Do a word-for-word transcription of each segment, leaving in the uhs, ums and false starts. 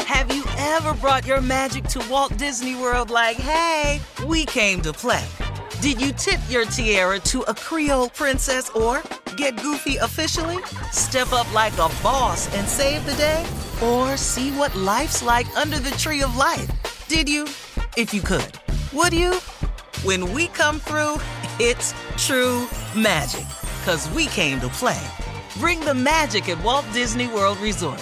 Have you ever brought your magic to Walt Disney World like, hey, we came to play? Did you tip your tiara to a Creole princess or get goofy officially? Step up like a boss and save the day? Or see what life's like under the tree of life? Did you? If you could. Would you? When we come through, it's true magic. 'Cause we came to play. Bring the magic at Walt Disney World Resort.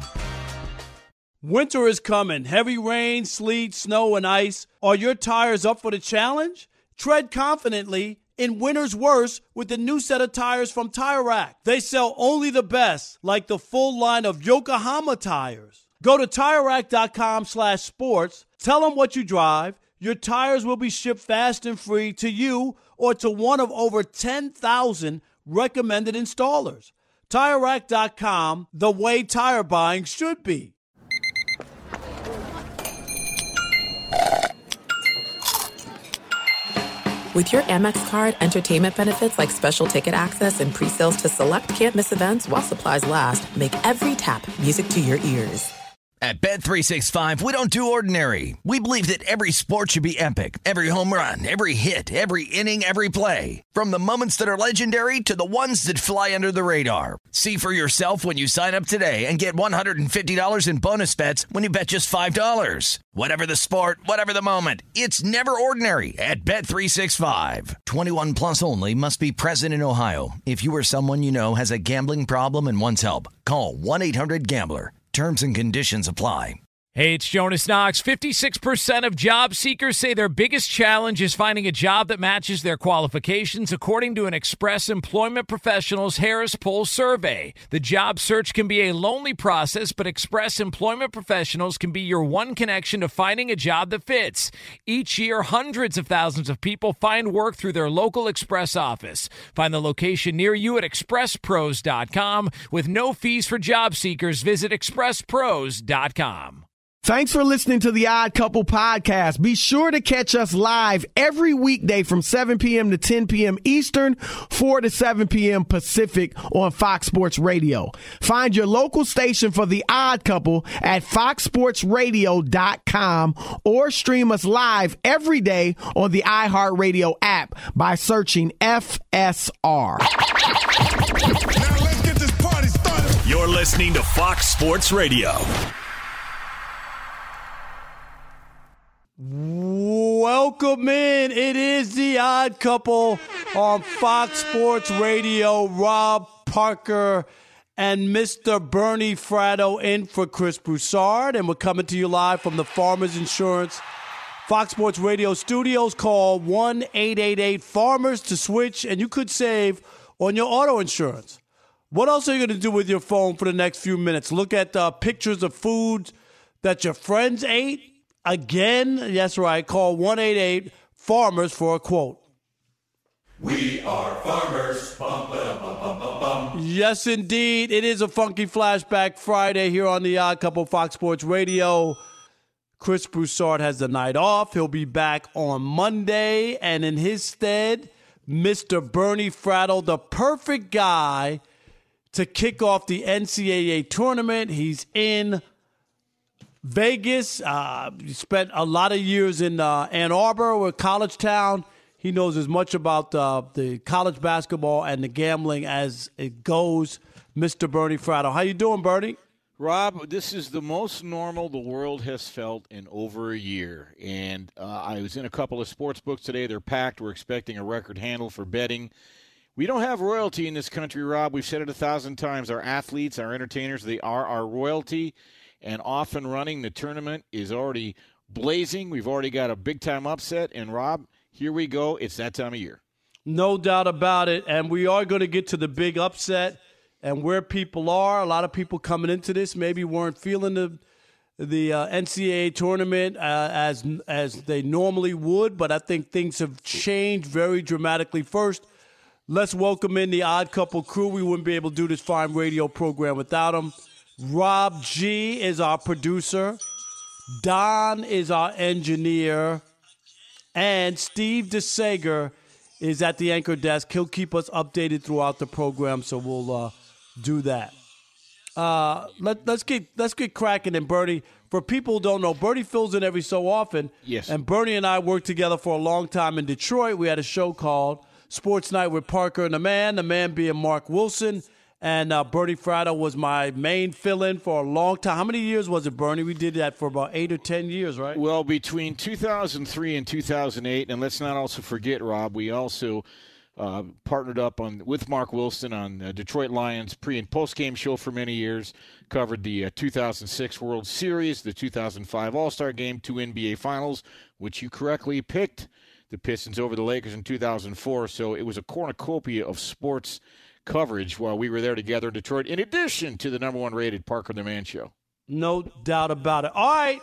Winter is coming. Heavy rain, sleet, snow, and ice. Are your tires up for the challenge? Tread confidently in winter's worst with the new set of tires from Tire Rack. They sell only the best, like the full line of Yokohama tires. Go to TireRack.com slash sports. Tell them what you drive. Your tires will be shipped fast and free to you or to one of over ten thousand recommended installers. Tire Rack dot com, the way tire buying should be. With your Amex card, entertainment benefits like special ticket access and pre-sales to select can't-miss events while supplies last make every tap music to your ears. At Bet three sixty-five, we don't do ordinary. We believe that every sport should be epic. Every home run, every hit, every inning, every play. From the moments that are legendary to the ones that fly under the radar. See for yourself when you sign up today and get one hundred fifty dollars in bonus bets when you bet just five dollars. Whatever the sport, whatever the moment, it's never ordinary at Bet three sixty-five. twenty-one plus only. Must be present in Ohio. If you or someone you know has a gambling problem and wants help, call one eight hundred gambler. Terms and conditions apply. Hey, it's Jonas Knox. fifty-six percent of job seekers say their biggest challenge is finding a job that matches their qualifications, according to an Express Employment Professionals Harris Poll survey. The job search can be a lonely process, but Express Employment Professionals can be your one connection to finding a job that fits. Each year, hundreds of thousands of people find work through their local Express office. Find the location near you at express pros dot com. With no fees for job seekers, visit express pros dot com. Thanks for listening to the Odd Couple podcast. Be sure to catch us live every weekday from seven p.m. to ten p.m. Eastern, four to seven p.m. Pacific on Fox Sports Radio. Find your local station for the Odd Couple at fox sports radio dot com or stream us live every day on the iHeartRadio app by searching F S R. Now let's get this party started. You're listening to Fox Sports Radio. Welcome in. It is the Odd Couple on Fox Sports Radio. Rob Parker and Mister Bernie Fratto in for Chris Broussard. And we're coming to you live from the Farmers Insurance Fox Sports Radio studios. Call one eight eight eight farmers to switch, and you could save on your auto insurance. What else are you going to do with your phone for the next few minutes? Look at uh, pictures of foods that your friends ate? Again, that's right, call one eight eight farmers for a quote. We are farmers. Bum, ba, bum, bum, bum, bum. Yes, indeed. It is a Funky Flashback Friday here on the Odd Couple Fox Sports Radio. Chris Broussard has the night off. He'll be back on Monday. And in his stead, Mister Bernie Fratto, the perfect guy to kick off the N C double A tournament. He's in Vegas. Uh, he spent a lot of years in uh, Ann Arbor or college town. He knows as much about uh, the college basketball and the gambling as it goes. Mister Bernie Fratto. How you doing, Bernie? Rob, this is the most normal the world has felt in over a year. And uh, I was in a couple of sports books today. They're packed. We're expecting a record handle for betting. We don't have royalty in this country, Rob. We've said it a thousand times. Our athletes, our entertainers, they are our royalty. And off and running, the tournament is already blazing. We've already got a big-time upset. And, Rob, here we go. It's that time of year. No doubt about it. And we are going to get to the big upset and where people are. A lot of people coming into this maybe weren't feeling the the uh, N C double A tournament uh, as as they normally would. But I think things have changed very dramatically. First, let's welcome in the Odd Couple crew. We wouldn't be able to do this fine radio program without them. Rob G is our producer. Don is our engineer. And Steve DeSager is at the anchor desk. He'll keep us updated throughout the program, so we'll uh, do that. Uh, let, let's get let's get cracking. And Bernie, for people who don't know, Bernie fills in every so often. Yes. And Bernie and I worked together for a long time in Detroit. We had a show called Sports Night with Parker and the Man, the man being Mark Wilson. And uh, Bernie Fratto was my main fill-in for a long time. How many years was it, Bernie? We did that for about eight or ten years, right? Well, between two thousand three and two thousand eight, and let's not also forget, Rob, we also uh, partnered up on with Mark Wilson on uh, Detroit Lions pre- and post-game show for many years, covered the uh, two thousand six World Series, the two thousand five All-Star Game, two N B A Finals, which you correctly picked the Pistons over the Lakers in two thousand four. So it was a cornucopia of sports coverage while we were there together in Detroit, in addition to the number one rated Parker the Man show. No doubt about it. All right.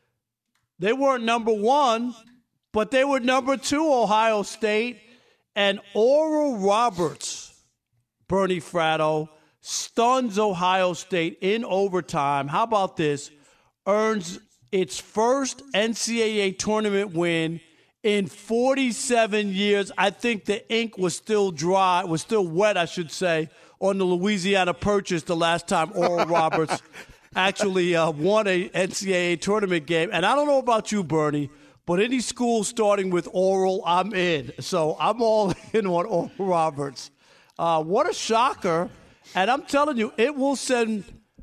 They weren't number one, but they were number two, Ohio State. And Oral Roberts, Bernie Fratto, stuns Ohio State in overtime. How about this? Earns its first N C double A tournament win in forty-seven years. I think the ink was still dry, was still wet, I should say, on the Louisiana Purchase the last time Oral Roberts actually uh, won a N C double A tournament game. And I don't know about you, Bernie, but any school starting with Oral, I'm in. So I'm all in on Oral Roberts. Uh, what a shocker. And I'm telling you, it will send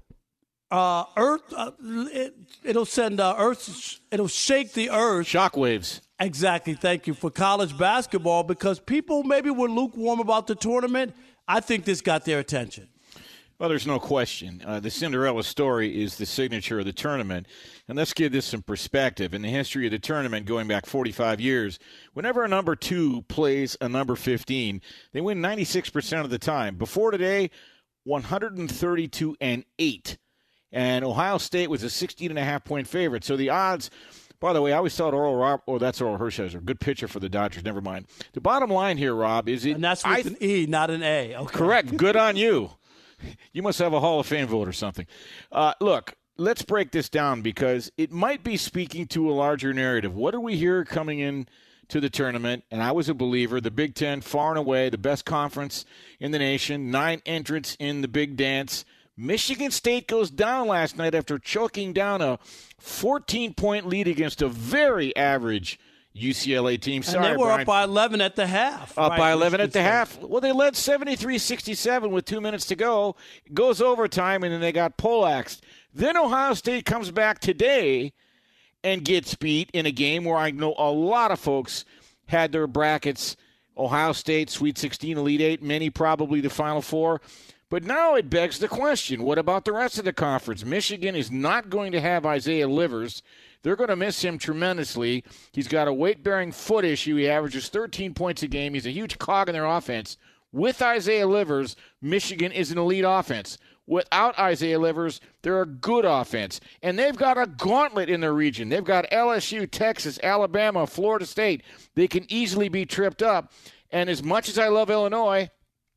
uh, Earth, uh, it, it'll send uh, Earth, it'll shake the earth. Shockwaves. Exactly. Thank you. For college basketball, because people maybe were lukewarm about the tournament. I think this got their attention. Well, there's no question. Uh, the Cinderella story is the signature of the tournament. And let's give this some perspective. In the history of the tournament, going back forty-five years, whenever a number two plays a number fifteen, they win ninety-six percent of the time. Before today, one hundred thirty-two and eight. And Ohio State was a sixteen and a half point favorite. So the odds... By the way, I always thought Oral Rob. Oh, that's Oral Hershiser. Good pitcher for the Dodgers. Never mind. The bottom line here, Rob, is it. And that's with I, an E, not an A. Okay. Correct. Good on you. You must have a Hall of Fame vote or something. Uh, look, let's break this down because it might be speaking to a larger narrative. What do we hear coming in to the tournament? And I was a believer. The Big Ten, far and away, the best conference in the nation. Nine entrants in the big dance. Michigan State goes down last night after choking down a fourteen-point lead against a very average U C L A team. Sorry, and they were Brian. up by eleven at the half. Up right, by eleven Michigan at the State. half. Well, they led seventy-three sixty-seven with two minutes to go. It goes overtime, and then they got poleaxed. Then Ohio State comes back today and gets beat in a game where I know a lot of folks had their brackets. Ohio State, Sweet sixteen, Elite eight, many probably the Final Four. But now it begs the question, what about the rest of the conference? Michigan is not going to have Isaiah Livers. They're going to miss him tremendously. He's got a weight-bearing foot issue. He averages thirteen points a game. He's a huge cog in their offense. With Isaiah Livers, Michigan is an elite offense. Without Isaiah Livers, they're a good offense. And they've got a gauntlet in their region. They've got L S U, Texas, Alabama, Florida State. They can easily be tripped up. And as much as I love Illinois,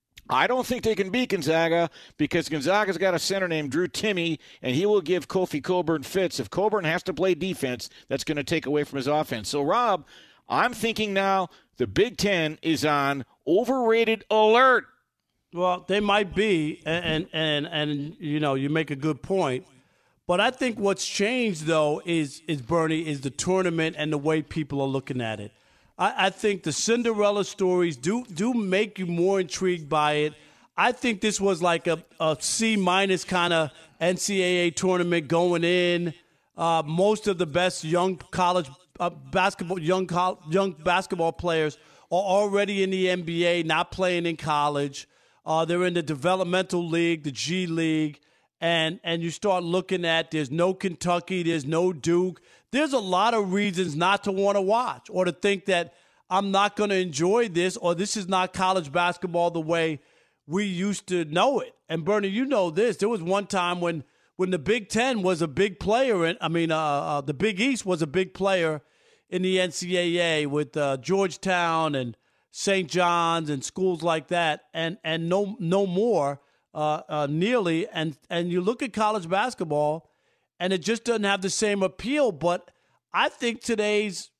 I don't think they can beat Gonzaga because Gonzaga's got a center named Drew Timme, and he will give Kofi Cockburn fits. If Cockburn has to play defense, that's going to take away from his offense. So, Rob, I'm thinking now the Big Ten is on overrated alert. Well, they might be, and, and, and, and you know, you make a good point. But I think what's changed, though, is, is Bernie, is the tournament and the way people are looking at it. I think the Cinderella stories do do make you more intrigued by it. I think this was like a, a C-minus kind of N C double A tournament going in. Uh, most of the best young college uh, basketball young col- young basketball players are already in the N B A, not playing in college. Uh, they're in the developmental league, the G League, and and you start looking at there's no Kentucky, there's no Duke. There's a lot of reasons not to want to watch or to think that I'm not going to enjoy this or this is not college basketball the way we used to know it. And, Bernie, you know this. There was one time when, when the Big Ten was a big player. In, I mean, uh, uh, the Big East was a big player in the N C double A with uh, Georgetown and Saint John's and schools like that and, and no no more uh, uh, nearly. And, and you look at college basketball, and it just doesn't have the same appeal. But I think today's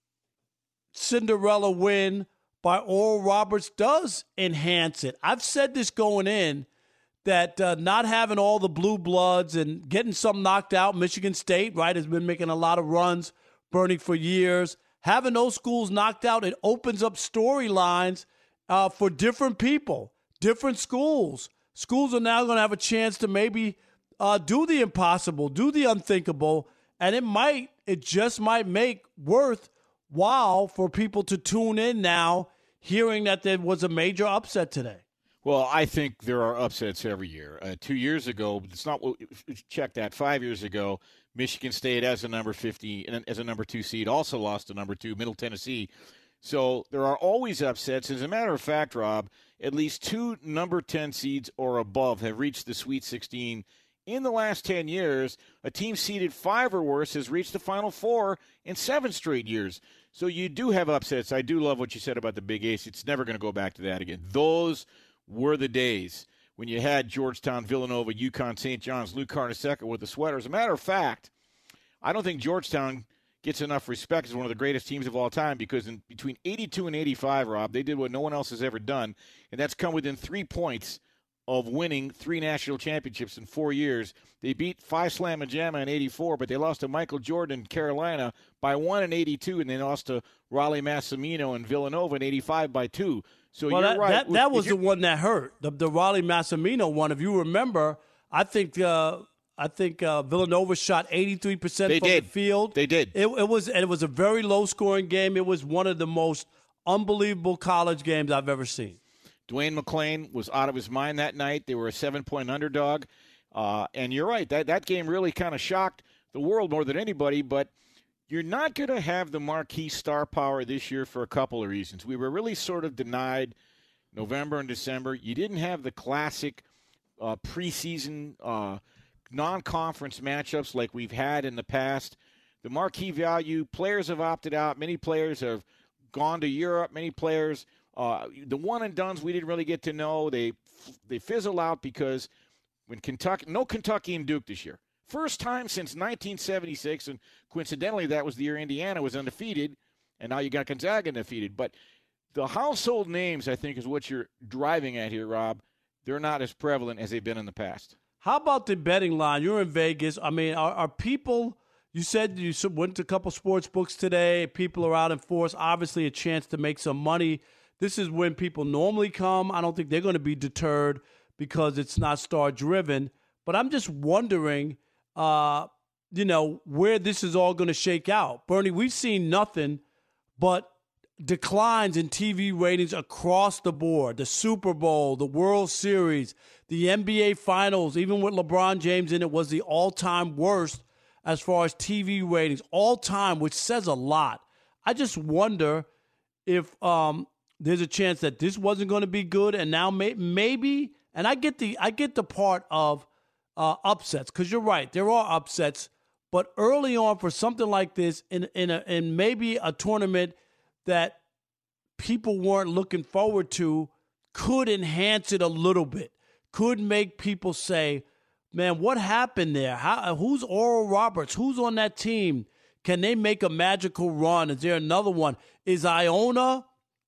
Cinderella win by Oral Roberts does enhance it. I've said this going in, that uh, not having all the blue bloods and getting some knocked out, Michigan State, right, has been making a lot of runs, Bernie, for years. Having those schools knocked out, it opens up storylines uh, for different people, different schools. Schools are now going to have a chance to maybe uh, do the impossible, do the unthinkable, and it might, it just might make worthwhile for people to tune in now, hearing that there was a major upset today. Well, I think there are upsets every year. Uh, two years ago, it's not. Check that. Five years ago, Michigan State as a number fifty, as a number two seed, also lost to number two, Middle Tennessee. So there are always upsets. As a matter of fact, Rob, at least two number ten seeds or above have reached the Sweet sixteen in the last ten years. A team seeded five or worse has reached the Final Four in seven straight years. So you do have upsets. I do love what you said about the Big East. It's never going to go back to that again. Those were the days when you had Georgetown, Villanova, UConn, Saint John's, Luke Carnesecca with the sweater. As a matter of fact, I don't think Georgetown gets enough respect as one of the greatest teams of all time, because in between eighty-two and eighty-five, Rob, they did what no one else has ever done, and that's come within three points of winning three national championships in four years. They beat Phi Slamma Jamma in eighty-four, but they lost to Michael Jordan in Carolina by one in eighty-two, and they lost to Raleigh Massimino and Villanova in eighty-five by two. So well, you're that, right. That, that was the one that hurt, the, the Raleigh Massimino one. If you remember, I think uh, I think uh, Villanova shot eighty-three percent they from did. the field. They did. It, it was and it was a very low-scoring game. It was one of the most unbelievable college games I've ever seen. Dwayne McClain was out of his mind that night. They were a seven-point underdog. Uh, and you're right, that, that game really kind of shocked the world more than anybody, but you're not going to have the marquee star power this year for a couple of reasons. We were really sort of denied November and December. You didn't have the classic uh, preseason uh, non-conference matchups like we've had in the past. The marquee value, players have opted out. Many players have gone to Europe. Many players, uh, the one-and-dones we didn't really get to know, they they fizzle out because when Kentucky, no Kentucky and Duke this year. First time since nineteen seventy-six, and coincidentally that was the year Indiana was undefeated, and now you got Gonzaga undefeated. But the household names, I think, is what you're driving at here, Rob. They're not as prevalent as they've been in the past. How about the betting line? You're in Vegas. I mean, are, are people – you said you went to a couple sports books today. People are out in force. Obviously a chance to make some money. This is when people normally come. I don't think they're going to be deterred because it's not star-driven. But I'm just wondering – Uh, you know, where this is all going to shake out. Bernie, we've seen nothing but declines in T V ratings across the board. The Super Bowl, the World Series, the N B A Finals, even with LeBron James in it, was the all-time worst as far as T V ratings, all-time, which says a lot. I just wonder if um, there's a chance that this wasn't going to be good, and now may- maybe, and I get the I get the part of Uh, upsets, because you're right, there are upsets, but early on for something like this in in a in maybe a tournament that people weren't looking forward to could enhance it a little bit, could make people say, man, what happened there? How, who's Oral Roberts? Who's on that team? Can they make a magical run? Is there another one? Is Iona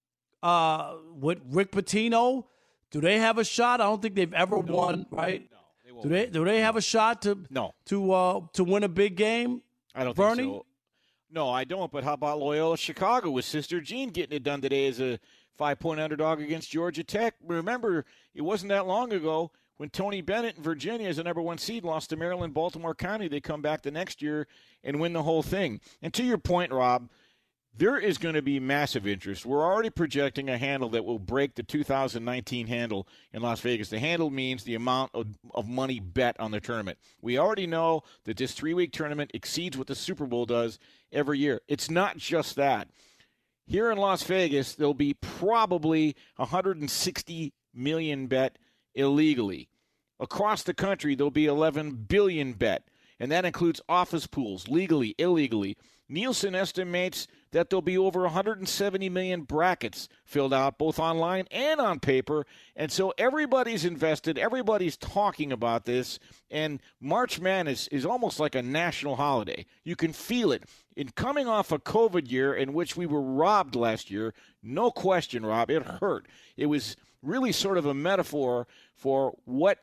uh, with Rick Pitino? Do they have a shot? I don't think they've ever no, won, right? No. Do they do they have a shot to no. to uh, to win a big game? I don't Bernie? think so. No, I don't. But how about Loyola Chicago with Sister Jean getting it done today as a five-point underdog against Georgia Tech? Remember, it wasn't that long ago when Tony Bennett in Virginia as a number one seed lost to Maryland, Baltimore County. They come back the next year and win the whole thing. And to your point, Rob, there is going to be massive interest. We're already projecting a handle that will break the two thousand nineteen handle in Las Vegas. The handle means the amount of, of money bet on the tournament. We already know that this three-week tournament exceeds what the Super Bowl does every year. It's not just that. Here in Las Vegas, there'll be probably one hundred sixty million bet illegally. Across the country, there'll be eleven billion bet, and that includes office pools, legally, illegally. Nielsen estimates that there'll be over one hundred seventy million brackets filled out, both online and on paper. And so everybody's invested. Everybody's talking about this. And March Madness is almost like a national holiday. You can feel it. In coming off a COVID year in which we were robbed last year, no question, Rob, it hurt. It was really sort of a metaphor for what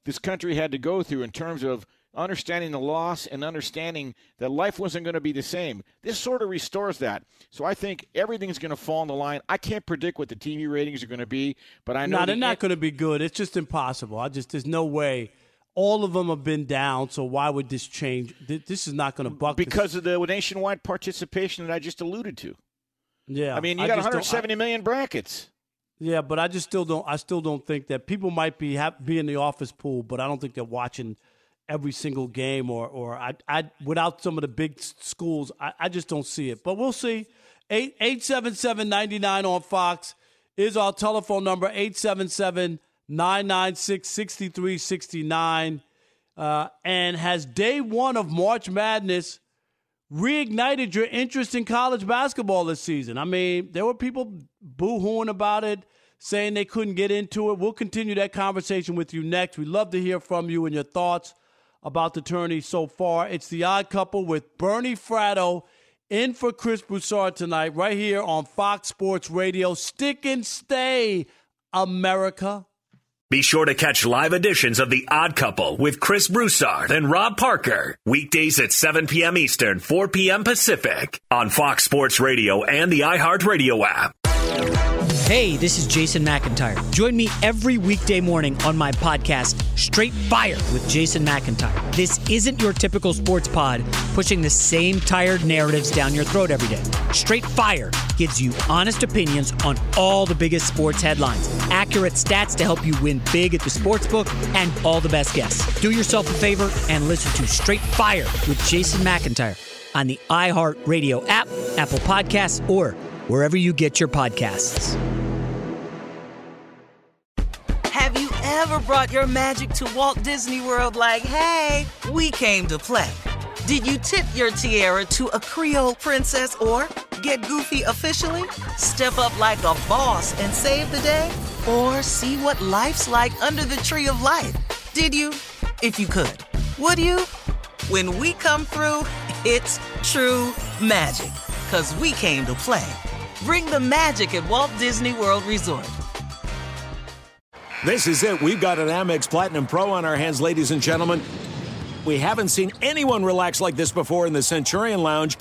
this country had to go through in terms of understanding the loss and understanding that life wasn't going to be the same. This sort of restores that. So I think everything's going to fall in the line. I can't predict what the T V ratings are going to be, but I know no, they're the not en- going to be good. It's just impossible. I just there's no way. All of them have been down, so why would this change? This is not going to buck because this. of the nationwide participation that I just alluded to. Yeah, I mean, you I got just one hundred seventy I, million brackets. Yeah, but I just still don't. I still don't think that people might be have, be in the office pool, but I don't think they're watching every single game, or or I, I without some of the big schools, I, I just don't see it. But we'll see. Eight eight seven seven ninety nine on Fox is our telephone number. Eight seven seven nine nine six six three six nine. Uh, and has day one of March Madness reignited your interest in college basketball this season? I mean, there were people boo-hooing about it, saying they couldn't get into it. We'll continue that conversation with you next. We'd love to hear from you and your thoughts about the tourney so far. It's The Odd Couple with Bernie Fratto in for Chris Broussard tonight, right here on Fox Sports Radio. Stick and stay, America. Be sure to catch live editions of The Odd Couple with Chris Broussard and Rob Parker. Weekdays at seven p.m. Eastern, four p.m. Pacific on Fox Sports Radio and the iHeartRadio app. Hey, this is Jason McIntyre. Join me every weekday morning on my podcast, Straight Fire with Jason McIntyre. This isn't your typical sports pod pushing the same tired narratives down your throat every day. Straight Fire gives you honest opinions on all the biggest sports headlines, accurate stats to help you win big at the sportsbook, and all the best guests. Do yourself a favor and listen to Straight Fire with Jason McIntyre on the iHeartRadio app, Apple Podcasts, or wherever you get your podcasts. Have you ever brought your magic to Walt Disney World like, hey, we came to play? Did you tip your tiara to a Creole princess or get goofy officially? Step up like a boss and save the day? Or see what life's like under the tree of life? Did you? If you could. Would you? When we come through, it's true magic. 'Cause we came to play. Bring the magic at Walt Disney World Resort. This is it. We've got an Amex Platinum Pro on our hands, ladies and gentlemen. We haven't seen anyone relax like this before in the Centurion Lounge.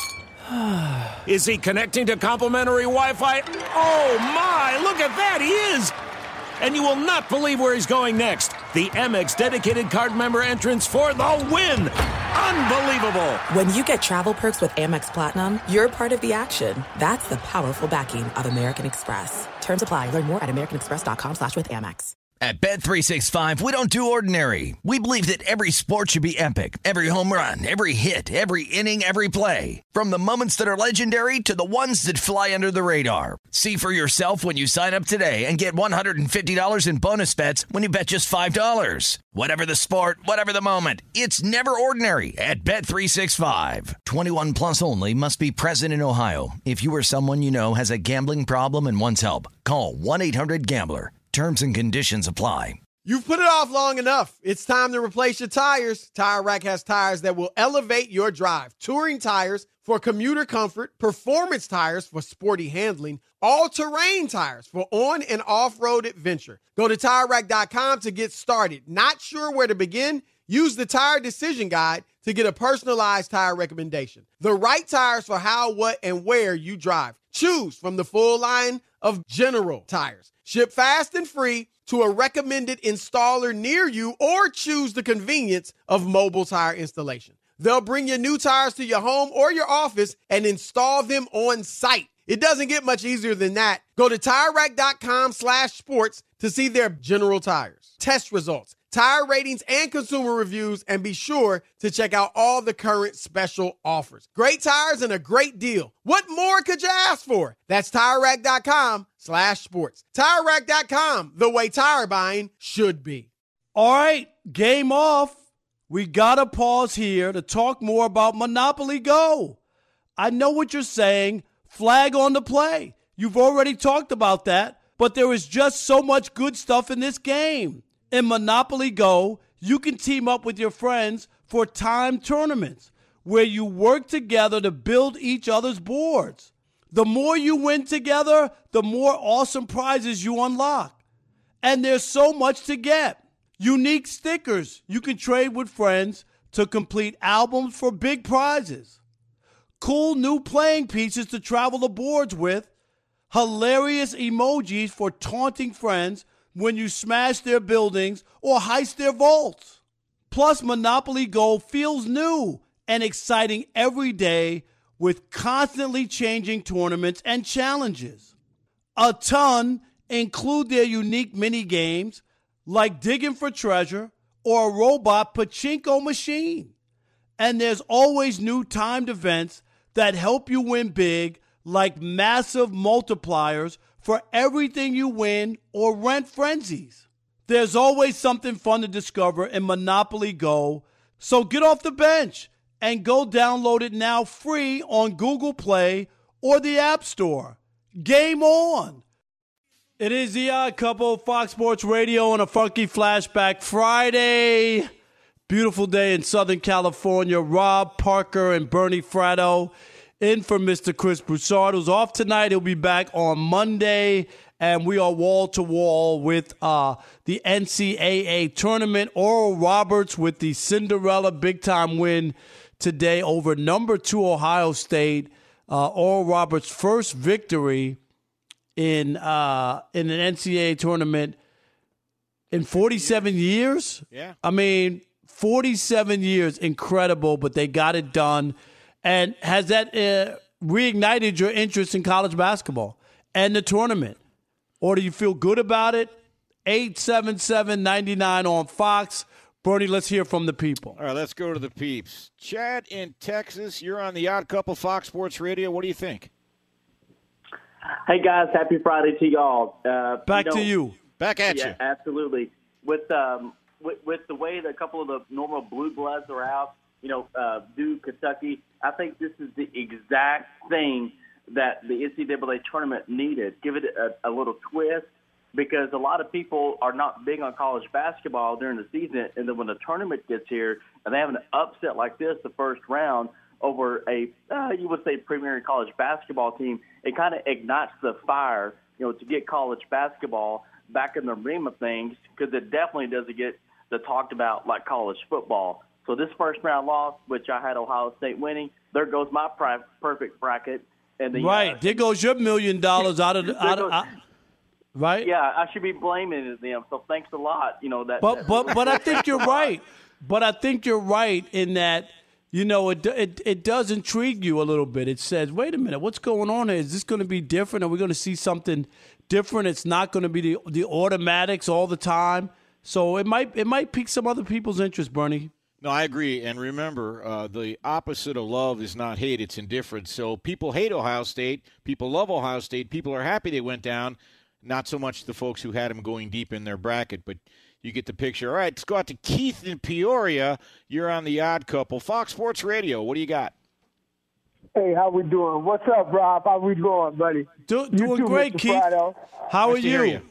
Is he connecting to complimentary Wi-Fi? Oh, my. Look at that. He is. And you will not believe where he's going next. The Amex dedicated card member entrance for the win. Unbelievable. When you get travel perks with Amex Platinum, you're part of the action. That's the powerful backing of American Express. Terms apply. Learn more at americanexpress.com slash with Amex. At Bet three sixty-five, we don't do ordinary. We believe that every sport should be epic. Every home run, every hit, every inning, every play. From the moments that are legendary to the ones that fly under the radar. See for yourself when you sign up today and get one hundred fifty dollars in bonus bets when you bet just five dollars. Whatever the sport, whatever the moment, it's never ordinary at Bet three sixty-five. twenty-one plus only. Must be present in Ohio. If you or someone you know has a gambling problem and wants help, call one eight hundred gambler. Terms and conditions apply. You've put it off long enough. It's time to replace your tires. Tire Rack has tires that will elevate your drive. Touring tires for commuter comfort, performance tires for sporty handling, all-terrain tires for on- and off-road adventure. Go to Tire Rack dot com to get started. Not sure where to begin? Use the Tire Decision Guide to get a personalized tire recommendation. The right tires for how, what, and where you drive. Choose from the full line of General tires. Ship fast and free to a recommended installer near you, or choose the convenience of mobile tire installation. They'll bring your new tires to your home or your office and install them on site. It doesn't get much easier than that. Go to Tire Rack dot com slash sports to see their General tires, test results, tire ratings, and consumer reviews, and be sure to check out all the current special offers. Great tires and a great deal. What more could you ask for? That's Tire Rack dot com slash sports. Tire Rack dot com, the way tire buying should be. All right, game off. We got to pause here to talk more about Monopoly Go. I know what you're saying. Flag on the play. You've already talked about that, but there is just so much good stuff in this game. In Monopoly Go, you can team up with your friends for timed tournaments where you work together to build each other's boards. The more you win together, the more awesome prizes you unlock. And there's so much to get. Unique stickers you can trade with friends to complete albums for big prizes. Cool new playing pieces to travel the boards with. Hilarious emojis for taunting friends when you smash their buildings or heist their vaults. Plus, Monopoly Go feels new and exciting every day with constantly changing tournaments and challenges. A ton include their unique mini games like digging for treasure or a robot pachinko machine. And there's always new timed events that help you win big, like massive multipliers for everything you win or rent frenzies. There's always something fun to discover in Monopoly Go, so get off the bench and go download it now free on Google Play or the App Store. Game on! It is the Odd Couple, Fox Sports Radio on a Funky Flashback Friday. Beautiful day in Southern California. Rob Parker and Bernie Fratto in for Mister Chris Broussard, who's off tonight. He'll be back on Monday, and we are wall-to-wall with uh, the N C double A tournament. Oral Roberts with the Cinderella big-time win today over number two Ohio State. Uh, Oral Roberts' first victory in uh, in an N C double A tournament in forty-seven years. Yeah. I mean, forty-seven years, incredible, but they got it done. And has that uh, reignited your interest in college basketball and the tournament? Or do you feel good about it? eight seven seven, nine nine on Fox. Bernie, let's hear from the people. All right, let's go to the peeps. Chad in Texas, you're on the Odd Couple Fox Sports Radio. What do you think? Hey, guys, happy Friday to y'all. Uh, Back you know, to you. Back at yeah, you. Absolutely. With, um, with with the way that a couple of the normal blue bloods are out, you know, uh, Duke, Kentucky, I think this is the exact thing that the N C double A tournament needed. Give it a, a little twist, because a lot of people are not big on college basketball during the season, and then when the tournament gets here and they have an upset like this, the first round, over a, uh, you would say, premier college basketball team, it kind of ignites the fire, you know, to get college basketball back in the rim of things, because it definitely doesn't get the talked about like college football. So this first round loss, which I had Ohio State winning, there goes my pri- perfect bracket. And the, right, uh, there goes your million dollars out of the, out of, out, right? Yeah, I should be blaming them. So thanks a lot. You know that. But that, but but I think you're right. But I think you're right in that, you know, it, it it does intrigue you a little bit. It says, wait a minute, what's going on here? Is this going to be different? Are we going to see something different? It's not going to be the the automatics all the time. So it might it might pique some other people's interest, Bernie. No, I agree. And remember, uh, the opposite of love is not hate, it's indifference. So people hate Ohio State. People love Ohio State. People are happy they went down. Not so much the folks who had them going deep in their bracket, but you get the picture. All right, let's go out to Keith in Peoria. You're on the Odd Couple. Fox Sports Radio, what do you got? Hey, how we doing? What's up, Rob? How we doing, buddy? Do, doing too, great, Mister Keith. Friday. How nice are you? you?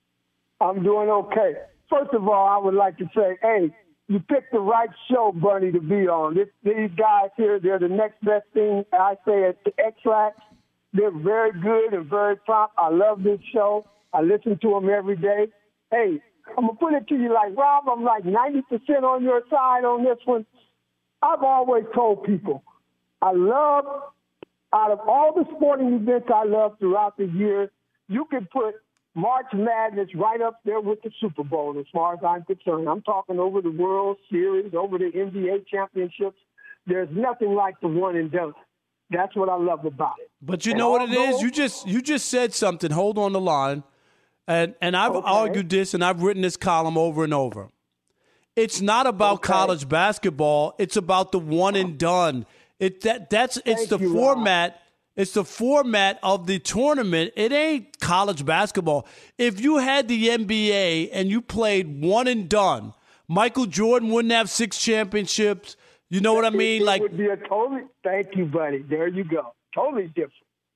I'm doing okay. First of all, I would like to say, hey, you picked the right show, Bernie, to be on. This, these guys here, they're the next best thing, I say, at the X-Lax. They're very good and very prompt. I love this show. I listen to them every day. Hey, I'm going to put it to you like, Rob, I'm like ninety percent on your side on this one. I've always told people, I love, out of all the sporting events I love throughout the year, you can put March Madness right up there with the Super Bowl as far as I'm concerned. I'm talking over the World Series, over the N B A championships. There's nothing like the one and done. That's what I love about it. But you and know what it although, is? You just you just said something. Hold on the line. And and I've okay. argued this, and I've written this column over and over. It's not about okay. college basketball. It's about the one and done. It that that's it's Thank the you, format. Rob. It's the format of the tournament. It ain't college basketball. If you had the N B A and you played one and done, Michael Jordan wouldn't have six championships. You know what I mean? It, it like would be a totally. Thank you, buddy. There you go. Totally different.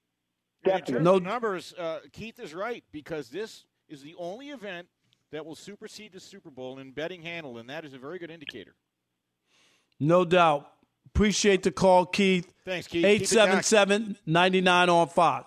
In terms of numbers, uh, Keith is right, because this is the only event that will supersede the Super Bowl in betting handle, and that is a very good indicator. No doubt. Appreciate the call, Keith. Thanks, Keith. eight seven seven, nine nine on Fox.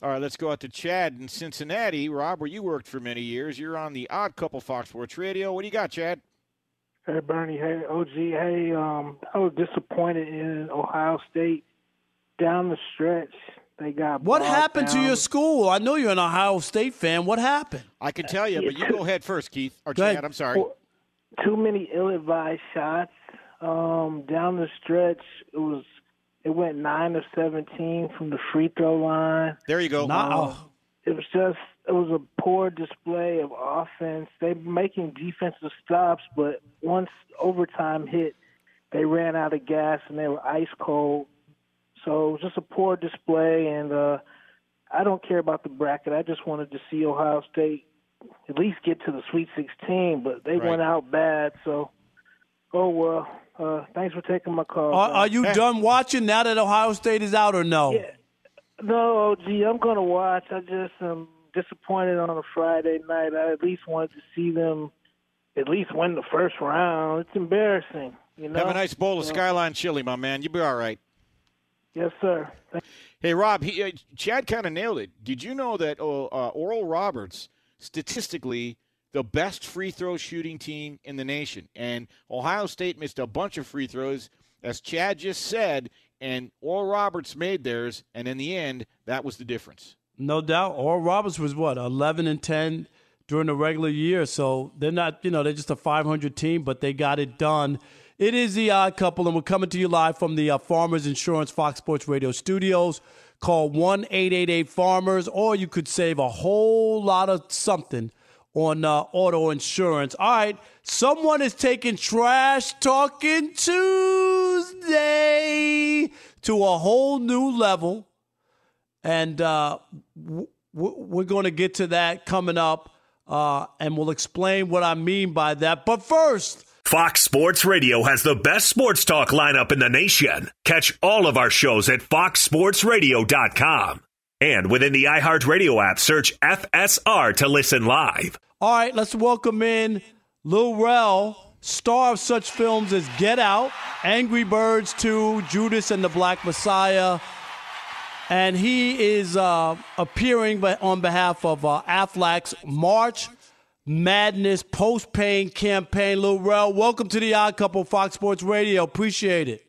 All right, let's go out to Chad in Cincinnati. Rob, where you worked for many years. You're on the Odd Couple Fox Sports Radio. What do you got, Chad? Hey, Bernie. Hey, O G. Hey, um, I was disappointed in Ohio State. Down the stretch, they got What happened down. to your school? I know you're an Ohio State fan. What happened? I can tell you, but you go ahead first, Keith. Or Go Chad, ahead. I'm sorry. Too many ill-advised shots. Um, down the stretch, it was it went nine of seventeen from the free throw line. There you go. Um, it was just it was a poor display of offense. They were making defensive stops, but once overtime hit, they ran out of gas and they were ice cold. So it was just a poor display, and uh, I don't care about the bracket. I just wanted to see Ohio State at least get to the Sweet sixteen, but they Right. went out bad. So, oh well. Uh, thanks for taking my call. Are, guys. are you done watching now that Ohio State is out or no? Yeah. No, O G, I'm going to watch. I just am disappointed on a Friday night. I at least wanted to see them at least win the first round. It's embarrassing. You know? Have a nice bowl of So- Skyline chili, my man. You'll be all right. Yes, sir. Thank- Hey, Rob, he, uh, Chad kind of nailed it. Did you know that uh, uh, Oral Roberts, statistically, the best free throw shooting team in the nation? And Ohio State missed a bunch of free throws, as Chad just said, and Oral Roberts made theirs, and in the end, that was the difference. No doubt. Oral Roberts was what, eleven and ten during the regular year. So they're not, you know, they're just a five hundred team, but they got it done. It is the Odd Couple, and we're coming to you live from the uh, Farmers Insurance Fox Sports Radio studios. Call one eight eight eight farmers, or you could save a whole lot of something on uh, auto insurance. All right, someone is taking Trash Talking Tuesday to a whole new level. And uh, w- w- we're going to get to that coming up, uh, and we'll explain what I mean by that. But first, Fox Sports Radio has the best sports talk lineup in the nation. Catch all of our shows at fox sports radio dot com. And within the iHeartRadio app, search F S R to listen live. all right, let's welcome in Lil Rel, star of such films as Get Out, Angry Birds two, Judas and the Black Messiah. And he is uh, appearing on behalf of uh, Aflac's March Madness post-paying campaign. Lil Rel, welcome to the Odd Couple, Fox Sports Radio. Appreciate it.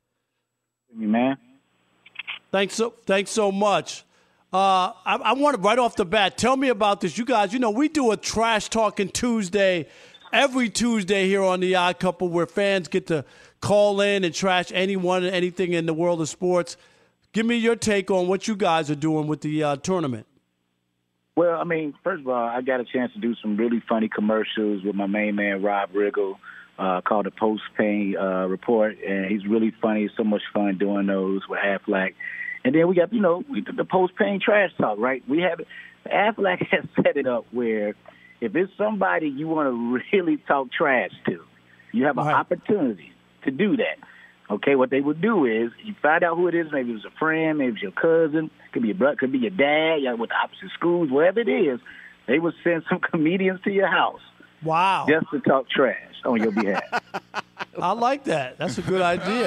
You man. Thanks so, thanks so much. Uh, I, I want to, right off the bat, tell me about this. You guys, you know, we do a Trash Talking Tuesday every Tuesday here on the Odd Couple, where fans get to call in and trash anyone and anything in the world of sports. Give me your take on what you guys are doing with the uh, tournament. Well, I mean, first of all, I got a chance to do some really funny commercials with my main man, Rob Riggle, uh, called the Post Pain uh, Report, and he's really funny. It's so much fun doing those with Aflac. And then we got, you know, we did the Post Pain Trash Talk, right? We have Aflac has set it up where if it's somebody you want to really talk trash to, you have an opportunity to do that. Okay, what they would do is you find out who it is. Maybe it was a friend, maybe it's your cousin, could be your brother, could be your dad. You with the opposite schools, whatever it is. They would send some comedians to your house. Wow! Just to talk trash on your behalf. I like that. That's a good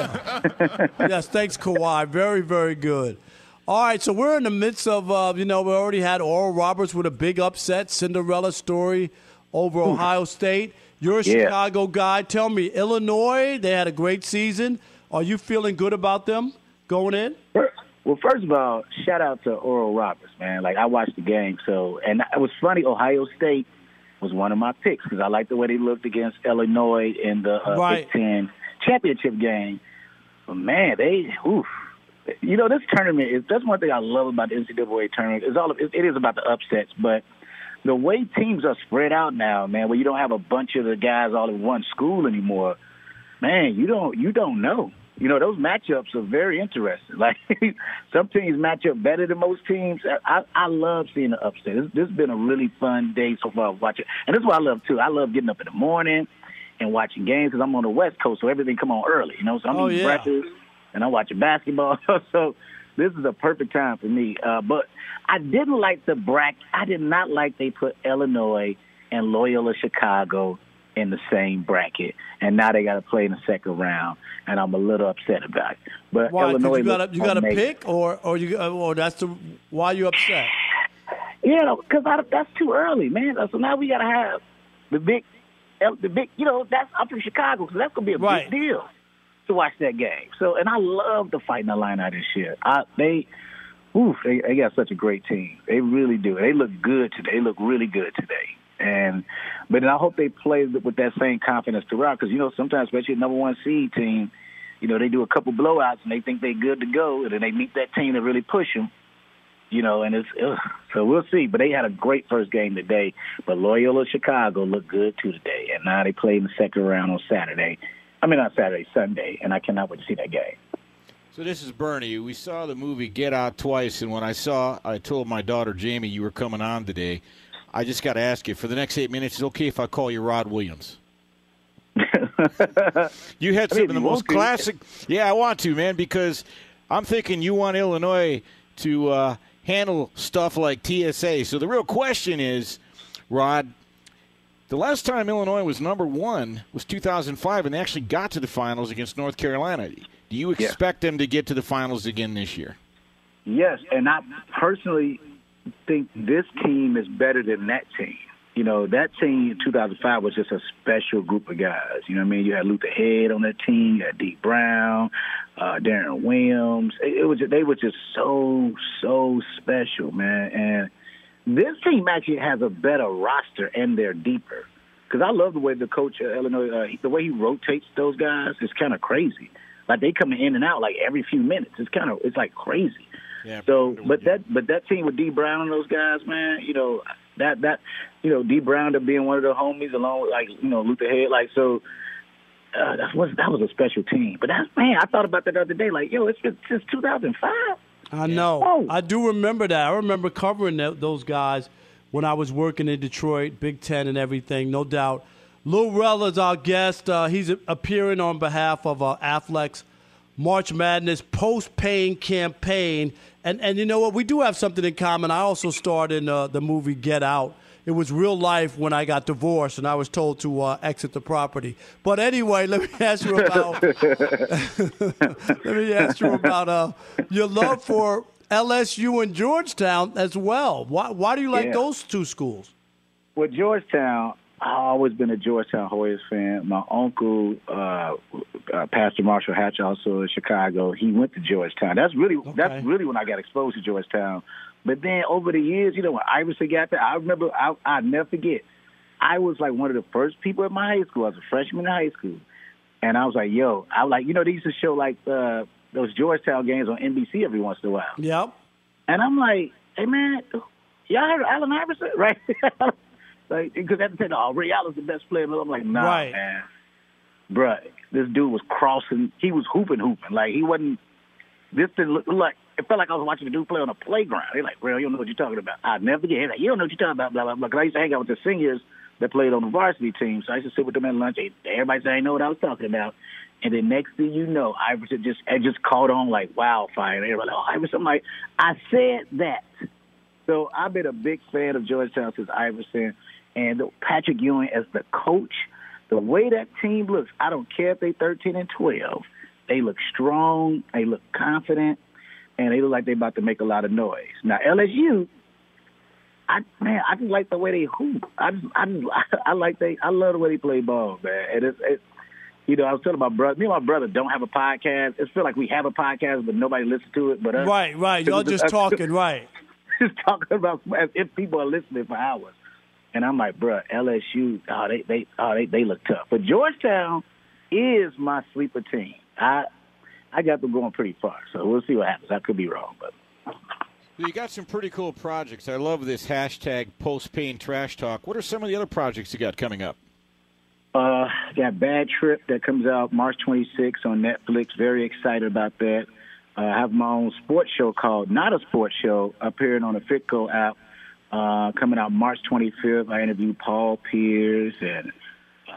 idea. Yes, thanks, Kawhi. Very, very good. All right, so we're in the midst of, uh, you know, we already had Oral Roberts with a big upset, Cinderella story over Ohio State. You're a Yeah. Chicago guy. Tell me, Illinois, they had a great season. Are you feeling good about them going in? Well, first of all, shout out to Oral Roberts, man. Like, I watched the game, so, and it was funny, Ohio State was one of my picks because I liked the way they looked against Illinois in the uh, Right. Big Ten championship game. But, man, they, oof. You know, this tournament, is that's one thing I love about the N C double A tournament. It's all, it, it is about the upsets, but the way teams are spread out now, man, where you don't have a bunch of the guys all in one school anymore, man, you don't you don't know. You know, those matchups are very interesting. Like, some teams match up better than most teams. I, I love seeing the upset. This, this has been a really fun day so far watching. And this is what I love, too. I love getting up in the morning and watching games because I'm on the West Coast, so everything come on early. You know, so I'm Oh, eating yeah. breakfast and I'm watching basketball. So this is a perfect time for me. Uh, but I didn't like the bracket. I did not like they put Illinois and Loyola Chicago in the same bracket, and now they got to play in the second round, and I'm a little upset about it. But why? Illinois, you got you got to amazing. pick, or or you or that's the why you upset? Yeah, because that's too early, man. So now we got to have the big, the big. You know, that's I'm from Chicago, so that's gonna be a right. big deal to watch that game. So, and I love the Fighting Illini this year. I, they, oof, they, they got such a great team. They really do. They look good today. They look really good today. And but I hope they play with that same confidence throughout, because, you know, sometimes, especially a number one seed team, you know, they do a couple blowouts and they think they're good to go, and then they meet that team that really push them, you know, and it's ugh. So we'll see. But they had a great first game today. But Loyola Chicago looked good, too, today. And now they play in the second round on Saturday. I mean, not Saturday, Sunday, and I cannot wait to see that game. So this is Bernie. We saw the movie Get Out twice, and when I saw, I told my daughter Jamie you were coming on today. I just got to ask you, for the next eight minutes, is it okay if I call you Rod Williams? You had some I mean, of the most classic. Yeah, I want to, man, because I'm thinking you want Illinois to uh, handle stuff like T S A. So the real question is, Rod, the last time Illinois was number one was two thousand five, and they actually got to the finals against North Carolina. Do you expect yeah. them to get to the finals again this year? Yes, and I personally think this team is better than that team. You know, that team in two thousand five was just a special group of guys. You know what I mean? You had Luther Head on that team. You had Dee Brown, uh, Darren Williams. It, it was just, they were just so, so special, man. And this team actually has a better roster, and they're deeper. Because I love the way the coach at Illinois, uh, the way he rotates those guys is kind of crazy. Like, they come in and out like every few minutes. It's kind of, it's like crazy. Yeah, so, but that, but that team with Dee Brown and those guys, man, you know, that, that, you know, Dee Brown to being one of the homies along with, like, you know, Luther Head, like, so uh, that was, that was a special team. But that's, man, I thought about that the other day, like, yo, it's been since two thousand five. I know. Oh. I do remember that. I remember covering that, those guys when I was working in Detroit, Big Ten and everything, no doubt. Lou Rel is our guest. Uh, he's appearing on behalf of uh, Affleck's March Madness post-paying campaign. And, and you know what? We do have something in common. I also starred in uh, the movie Get Out. It was real life when I got divorced and I was told to uh, exit the property. But anyway, let me ask you about let me ask you about uh, your love for L S U and Georgetown as well. Why why do you like yeah. those two schools? Well, Georgetown, I've always been a Georgetown Hoyas fan. My uncle, uh, uh, Pastor Marshall Hatch, also in Chicago, he went to Georgetown. That's really okay. that's really when I got exposed to Georgetown. But then over the years, you know, when Iverson got there, I remember, I, I'll never forget, I was like one of the first people at my high school. I was a freshman in high school. And I was like, yo, I like, you know, they used to show like uh, those Georgetown games on N B C every once in a while. Yep. And I'm like, hey, man, y'all heard of Allen Iverson? Right? Like, because at the time, oh, Ray Allen's the best player. I'm like, nah, right. man. Bruh, this dude was crossing. He was hooping, hooping. Like, he wasn't, this didn't look like, it felt like I was watching the dude play on a playground. They're like, bro, you don't know what you're talking about. I'll never forget. He's like, you don't know what you're talking about, blah, blah, blah. Because I used to hang out with the seniors that played on the varsity team. So I used to sit with them at lunch. Everybody said, I know what I was talking about. And then next thing you know, Iverson just, it just caught on like wildfire. And everybody like, oh, Iverson. I'm like, I said that. So I've been a big fan of Georgetown since Iverson. And Patrick Ewing as the coach, the way that team looks, I don't care if they thirteen and twelve. They look strong. They look confident. And they look like they're about to make a lot of noise. Now, L S U, I man, I just like the way they hoop. I just, I just, I like they, I love the way they play ball, man. And it's, it's, you know, I was telling my brother, me and my brother don't have a podcast. It feels like we have a podcast, but nobody listens to it. But us. Right, right. Y'all just talking, right? Just talking about as if people are listening for hours. And I'm like, bro, L S U, oh, they, they, oh, they, they look tough. But Georgetown is my sleeper team. I. I got them going pretty far, so we'll see what happens. I could be wrong, but you got some pretty cool projects. I love this hashtag post-pain trash talk. What are some of the other projects you got coming up? Uh, got Bad Trip that comes out March twenty-sixth on Netflix. Very excited about that. Uh, I have my own sports show called Not a Sports Show, appearing on the Fitco app, uh, coming out March twenty-fifth. I interview Paul Pierce and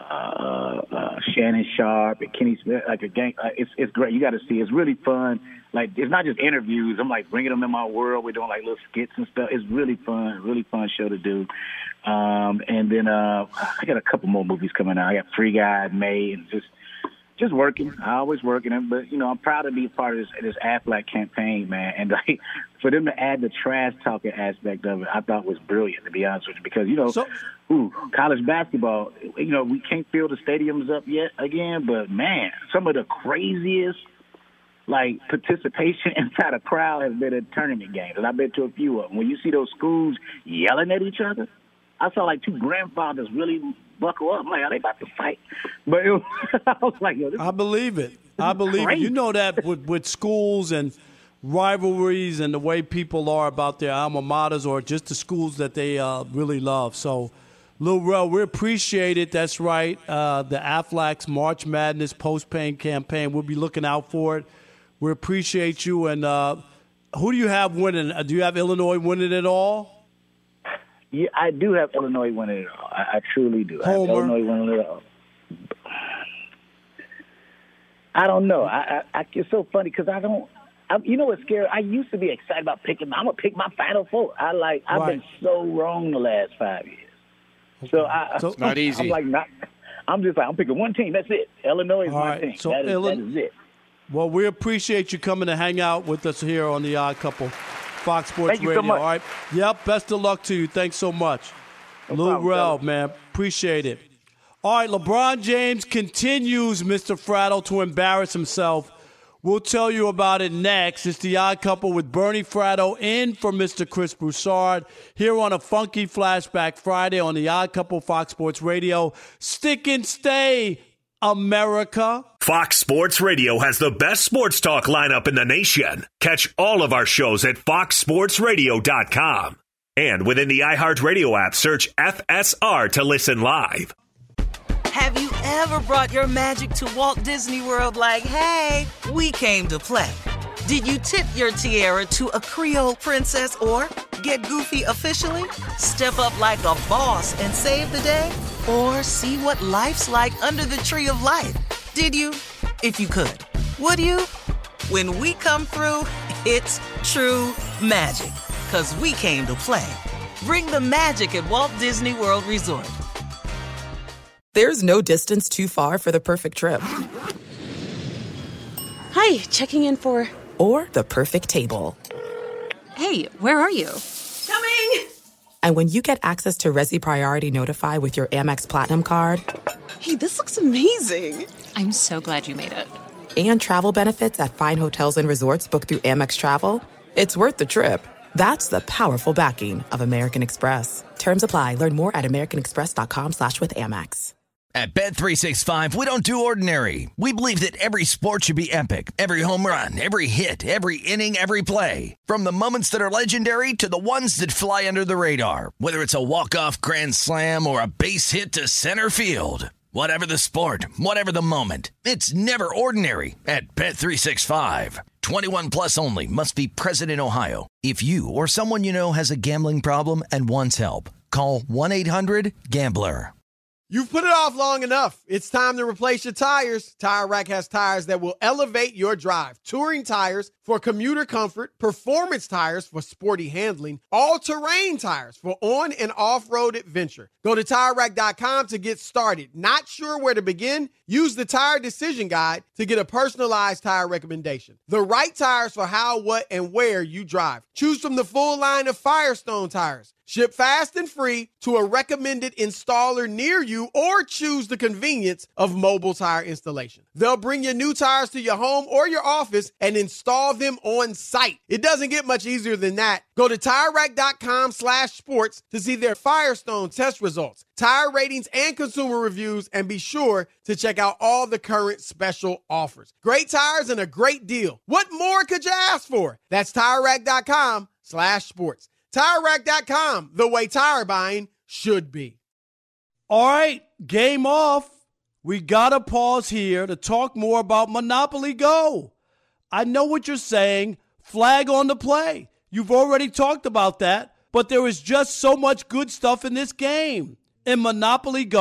uh, uh, Shannon Sharp and Kenny Smith. Like a gang, uh, it's it's great. You got to see. It's really fun. Like it's not just interviews. I'm like bringing them in my world. We're doing like little skits and stuff. It's really fun. Really fun show to do. Um, and then uh, I got a couple more movies coming out. I got Free Guy in May, and just just working. I always working. But you know, I'm proud to be a part of this this Aflac campaign, man. And like for them to add the trash talking aspect of it, I thought was brilliant, to be honest with you. Because you know, so, ooh, college basketball. You know, we can't fill the stadiums up yet again, but man, some of the craziest like participation inside a crowd has been at tournament games, and I've been to a few of them. When you see those schools yelling at each other, I saw like two grandfathers really buckle up. I'm like, are they about to fight? But it was, I was like, yo, this I believe it. I believe crazy. it. You know that with, with schools and rivalries and the way people are about their alma maters or just the schools that they uh, really love. So, Lil Rel, we appreciate it. That's right. Uh, the Aflac's March Madness post-pain campaign. We'll be looking out for it. We appreciate you. And uh, who do you have winning? Do you have Illinois winning it all? Yeah, I do have Illinois winning it all. I, I truly do. Homer. I have Illinois winning it all. I don't know. I, I, I it's so funny because I don't. I, you know what's scary? I used to be excited about picking. I'm gonna pick my Final Four. I like. I've Right. been so wrong the last five years. So I. So- It's not easy. I'm like not. I'm just like I'm picking one team. That's it. Illinois is All my right. team. So that, is, Illinois- that is it. Well, we appreciate you coming to hang out with us here on The Odd Couple, Fox Sports Thank you so Radio. much. All right. Yep. Best of luck to you. Thanks so much. No Lou problem, Rel, fellas. man. Appreciate it. All right. LeBron James continues, Mister Fratto, to embarrass himself. We'll tell you about it next. It's The Odd Couple with Bernie Fratto in for Mister Chris Broussard here on a funky Flashback Friday on The Odd Couple, Fox Sports Radio. Stick and stay, America. Fox Sports Radio has the best sports talk lineup in the nation. Catch all of our shows at fox sports radio dot com. And within the iHeartRadio app, search F S R to listen live. Have you ever brought your magic to Walt Disney World like, hey, we came to play? Did you tip your tiara to a Creole princess or get goofy officially? Step up like a boss and save the day? Or see what life's like under the tree of life? Did you? If you could. Would you? When we come through, it's true magic. 'Cause we came to play. Bring the magic at Walt Disney World Resort. There's no distance too far for the perfect trip. Hi, checking in for... Or the perfect table. Hey, where are you? Coming! And when you get access to Resi Priority Notify with your Amex Platinum card... Hey, this looks amazing! I'm so glad you made it. And travel benefits at fine hotels and resorts booked through Amex Travel, it's worth the trip. That's the powerful backing of American Express. Terms apply. Learn more at americanexpress.com slash with Amex. At Bet three sixty-five, we don't do ordinary. We believe that every sport should be epic. Every home run, every hit, every inning, every play. From the moments that are legendary to the ones that fly under the radar. Whether it's a walk-off grand slam or a base hit to center field. Whatever the sport, whatever the moment, it's never ordinary at Bet three sixty-five. twenty-one plus only. Must be present in Ohio. If you or someone you know has a gambling problem and wants help, call one eight hundred gambler. You've put it off long enough. It's time to replace your tires. Tire Rack has tires that will elevate your drive. Touring tires for commuter comfort, performance tires for sporty handling, all-terrain tires for on- and off-road adventure. Go to tire rack dot com to get started. Not sure where to begin? Use the Tire Decision Guide to get a personalized tire recommendation. The right tires for how, what, and where you drive. Choose from the full line of Firestone tires. Ship fast and free to a recommended installer near you or choose the convenience of mobile tire installation. They'll bring your new tires to your home or your office and install them on site. It doesn't get much easier than that. Go to tire rack dot com slash sports to see their Firestone test results, tire ratings, and consumer reviews, and be sure to check out all the current special offers. Great tires and a great deal. What more could you ask for? That's tire rack dot com slash sports. tire rack dot com, the way tire buying should be. All right, game off. We got to pause here to talk more about Monopoly Go. I know what you're saying. Flag on the play. You've already talked about that, but there is just so much good stuff in this game. In Monopoly Go,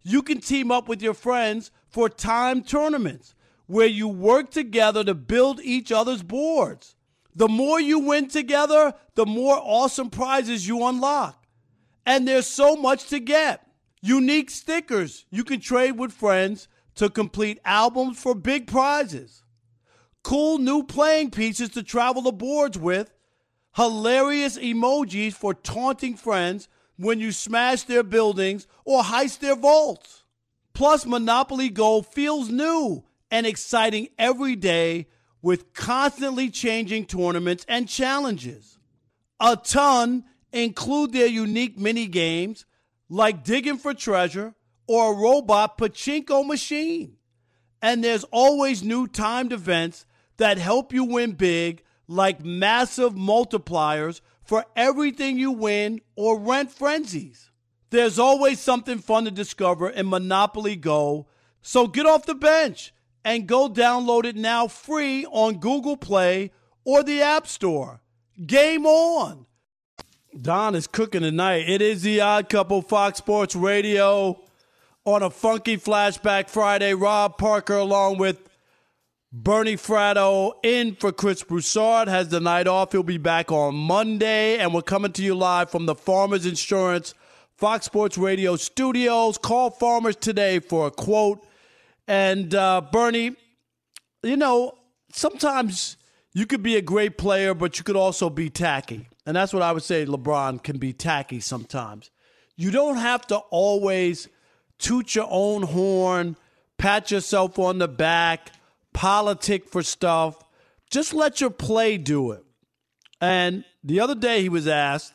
you can team up with your friends for timed tournaments where you work together to build each other's boards. The more you win together, the more awesome prizes you unlock. And there's so much to get. Unique stickers you can trade with friends to complete albums for big prizes. Cool new playing pieces to travel the boards with. Hilarious emojis for taunting friends when you smash their buildings or heist their vaults. Plus, Monopoly Go feels new and exciting every day with constantly changing tournaments and challenges. A ton include their unique mini games like digging for treasure or a robot pachinko machine. And there's always new timed events that help you win big, like massive multipliers for everything you win or rent frenzies. There's always something fun to discover in Monopoly Go, so get off the bench and go download it now free on Google Play or the App Store. Game on! Don is cooking tonight. It is The Odd Couple, Fox Sports Radio, on a funky Flashback Friday. Rob Parker along with Bernie Fratto in for Chris Broussard, has the night off. He'll be back on Monday, and we're coming to you live from the Farmers Insurance Fox Sports Radio studios. Call Farmers today for a quote. And uh, Bernie, you know, sometimes you could be a great player, but you could also be tacky. And that's what I would say LeBron can be tacky sometimes. You don't have to always toot your own horn, pat yourself on the back, politic for stuff. Just let your play do it. And the other day he was asked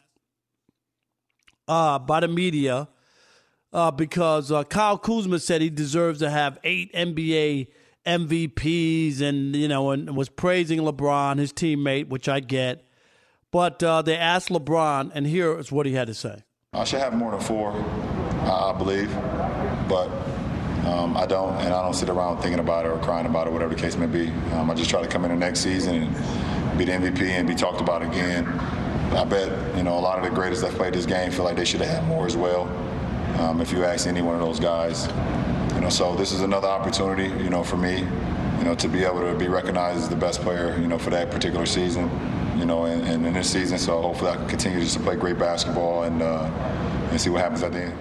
uh, by the media uh, because uh, Kyle Kuzma said he deserves to have eight N B A M V Ps and, you know, and was praising LeBron, his teammate, which I get. But uh, they asked LeBron, and here is what he had to say. I should have more than four, I believe, but Um, I don't, and I don't sit around thinking about it or crying about it, whatever the case may be. Um, I just try to come in the next season and be the M V P and be talked about again. I bet, you know, a lot of the greatest that played this game feel like they should have had more as well. Um, if you ask any one of those guys, you know, so this is another opportunity, you know, for me, you know, to be able to be recognized as the best player, you know, for that particular season, you know, and, and in this season. So hopefully I can continue just to play great basketball and uh, and see what happens at the end.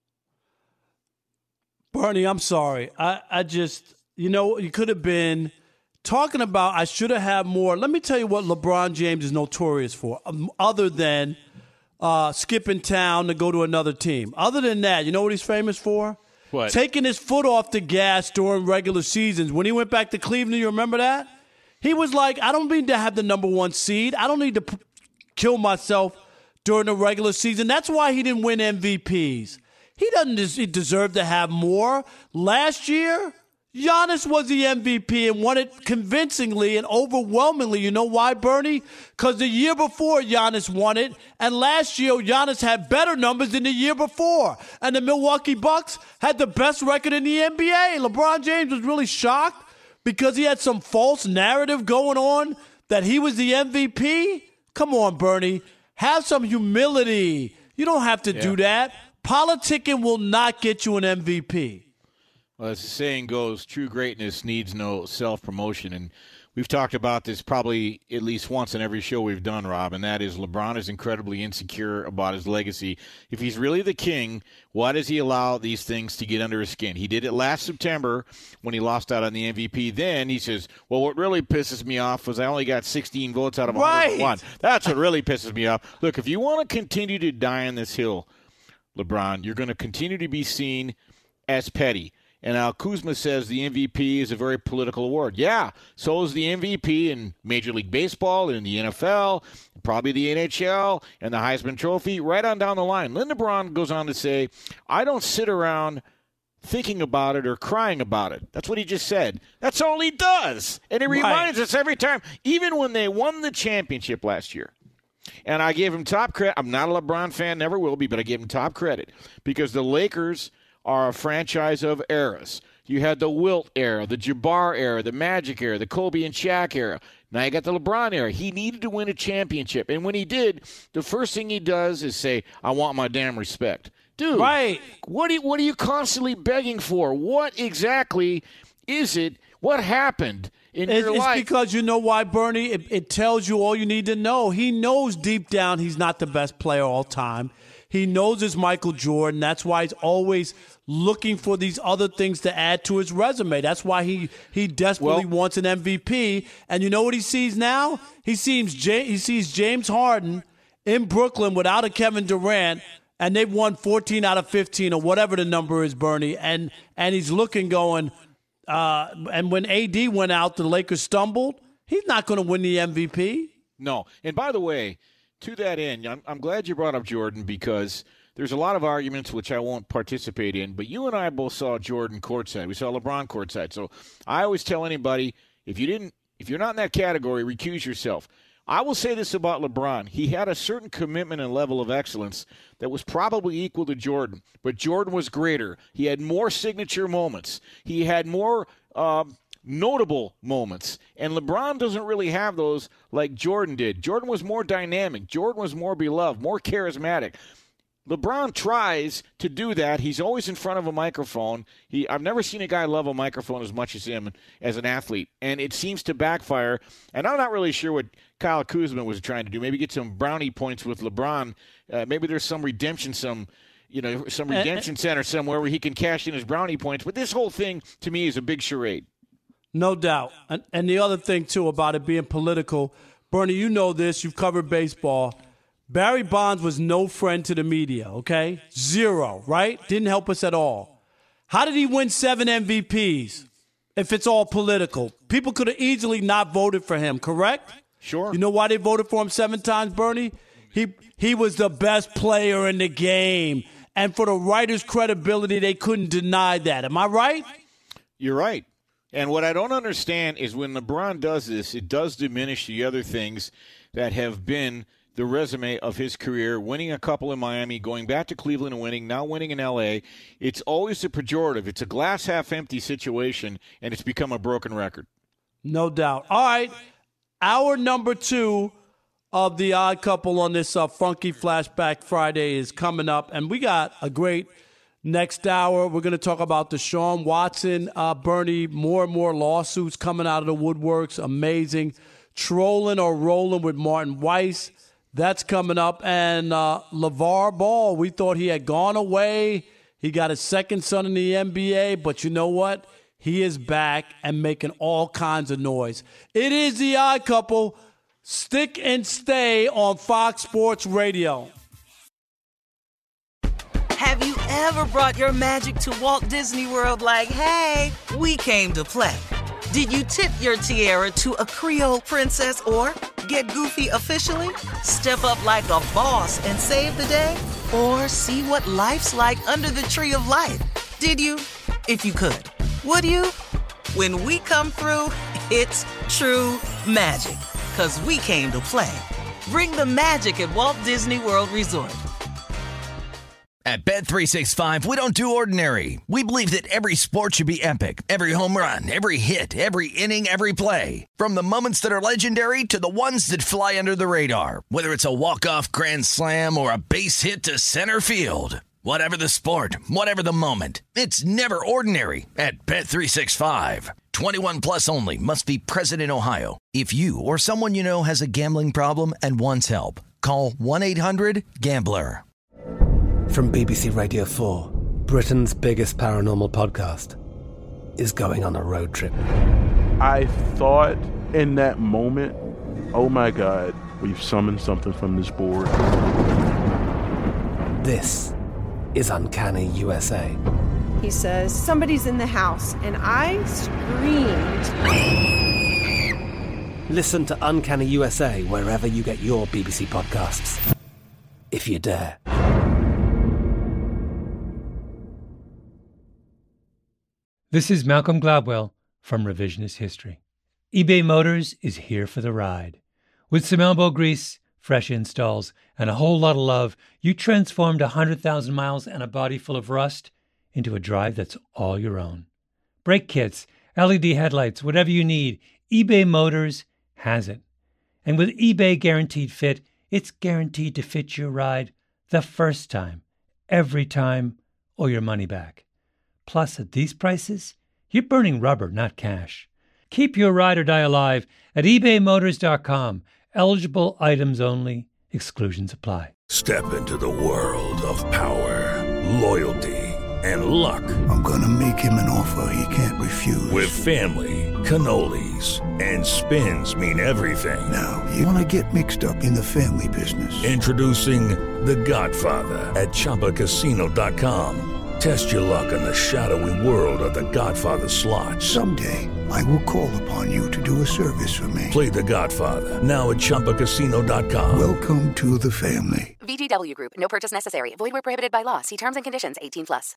Bernie, I'm sorry. I, I just, you know, you could have been talking about I should have had more. Let me tell you what LeBron James is notorious for, um, other than uh, skipping town to go to another team. Other than that, you know what he's famous for? What? Taking his foot off the gas during regular seasons. When he went back to Cleveland, you remember that? He was like, I don't need to have the number one seed. I don't need to p- kill myself during the regular season. That's why he didn't win M V Ps. He doesn't des- deserve to have more. Last year, Giannis was the M V P and won it convincingly and overwhelmingly. You know why, Bernie? Because the year before, Giannis won it, and last year, Giannis had better numbers than the year before. And the Milwaukee Bucks had the best record in the N B A. LeBron James was really shocked because he had some false narrative going on that he was the M V P. Come on, Bernie. Have some humility. You don't have to yeah. do that. Politicking will not get you an M V P. Well, as the saying goes, true greatness needs no self-promotion. And we've talked about this probably at least once in every show we've done, Rob, and that is LeBron is incredibly insecure about his legacy. If he's really the king, why does he allow these things to get under his skin? He did it last September when he lost out on the M V P. Then he says, well, what really pisses me off was I only got sixteen votes out of one hundred one. Right. That's what really pisses me off. Look, if you want to continue to die on this hill, LeBron, you're going to continue to be seen as petty. And now Kuzma says the M V P is a very political award. Yeah, so is the M V P in Major League Baseball, in the N F L, probably the N H L, and the Heisman Trophy, right on down the line. Linda Braun goes on to say, I don't sit around thinking about it or crying about it. That's what he just said. That's all he does. And he reminds right. us every time, even when they won the championship last year. And I gave him top credit. I'm not a LeBron fan, never will be, but I gave him top credit because the Lakers are a franchise of eras. You had the Wilt era, the Jabbar era, the Magic era, the Kobe and Shaq era. Now you got the LeBron era. He needed to win a championship. And when he did, the first thing he does is say, I want my damn respect. dude. Right. What, do you, what are you constantly begging for? What exactly is it? What happened in It's, your it's life? because you know why, Bernie? It, it tells you all you need to know. He knows deep down he's not the best player all time. He knows it's Michael Jordan. That's why he's always looking for these other things to add to his resume. That's why he, he desperately Well, wants an M V P. And you know what he sees now? He sees J- he sees James Harden in Brooklyn without a Kevin Durant, and they've won fourteen out of fifteen or whatever the number is, Bernie. And and he's looking, going, uh, and when A D went out, the Lakers stumbled. He's not going to win the M V P. No. And by the way, to that end, I'm, I'm glad you brought up Jordan because there's a lot of arguments which I won't participate in, but you and I both saw Jordan courtside. We saw LeBron courtside. So I always tell anybody, if you didn't, if you're not in that category, recuse yourself. I will say this about LeBron. He had a certain commitment and level of excellence that was probably equal to Jordan, but Jordan was greater. He had more signature moments. He had more um, notable moments. And LeBron doesn't really have those like Jordan did. Jordan was more dynamic. Jordan was more beloved, more charismatic. LeBron tries to do that. He's always in front of a microphone. He, I've never seen a guy love a microphone as much as him as an athlete, and it seems to backfire. And I'm not really sure what Kyle Kuzma was trying to do. Maybe get some brownie points with LeBron. Uh, maybe there's some redemption, some you know, some redemption center somewhere where he can cash in his brownie points. But this whole thing, to me, is a big charade. No doubt. And, and the other thing, too, about it being political, Bernie, you know this. You've covered baseball. Barry Bonds was no friend to the media, okay? Zero, right? Didn't help us at all. How did he win seven M V Ps if it's all political? People could have easily not voted for him, correct? Sure. You know why they voted for him seven times, Bernie? He he was the best player in the game. And for the writers' credibility, they couldn't deny that. Am I right? You're right. And what I don't understand is when LeBron does this, it does diminish the other things that have been the resume of his career, winning a couple in Miami, going back to Cleveland and winning, now winning in L A. It's always a pejorative. It's a glass half empty situation, and it's become a broken record. No doubt. All right. Hour number two of the Odd Couple on this uh, Funky Flashback Friday is coming up, and we got a great next hour. We're going to talk about Deshaun Watson, uh, Bernie, more and more lawsuits coming out of the woodworks. Amazing. Trolling or rolling with Martin Weiss. That's coming up. And uh, LeVar Ball, we thought he had gone away. He got his second son in the N B A, but you know what? He is back and making all kinds of noise. It is the Odd Couple. Stick and stay on Fox Sports Radio. Have you ever brought your magic to Walt Disney World like, hey, we came to play? Did you tip your tiara to a Creole princess or get goofy officially? Step up like a boss and save the day? Or see what life's like under the tree of life? Did you? If you could. Would you? When we come through, it's true magic. 'Cause we came to play. Bring the magic at Walt Disney World Resort. At Bet three sixty-five, we don't do ordinary. We believe that every sport should be epic. Every home run, every hit, every inning, every play. From the moments that are legendary to the ones that fly under the radar. Whether it's a walk-off grand slam or a base hit to center field. Whatever the sport, whatever the moment. It's never ordinary at Bet three sixty-five. twenty-one plus only. Must be present in Ohio. If you or someone you know has a gambling problem and wants help, call one eight hundred gambler. From B B C Radio four, Britain's biggest paranormal podcast is going on a road trip. I thought in that moment, oh my God, we've summoned something from this board. This is Uncanny U S A. He says, somebody's in the house, and I screamed. Listen to Uncanny U S A wherever you get your B B C podcasts, if you dare. This is Malcolm Gladwell from Revisionist History. eBay Motors is here for the ride. With some elbow grease, fresh installs, and a whole lot of love, you transformed one hundred thousand miles and a body full of rust into a drive that's all your own. Brake kits, L E D headlights, whatever you need, eBay Motors has it. And with eBay Guaranteed Fit, it's guaranteed to fit your ride the first time, every time or your money back. Plus, at these prices, you're burning rubber, not cash. Keep your ride or die alive at ebay motors dot com. Eligible items only. Exclusions apply. Step into the world of power, loyalty, and luck. I'm going to make him an offer he can't refuse. With family, cannolis, and spins mean everything. Now, you want to get mixed up in the family business. Introducing The Godfather at Chumba Casino dot com. Test your luck in the shadowy world of The Godfather slot. Someday, I will call upon you to do a service for me. Play The Godfather, now at Chumba Casino dot com. Welcome to the family. V G W Group. No purchase necessary. Void where prohibited by law. See terms and conditions. eighteen plus.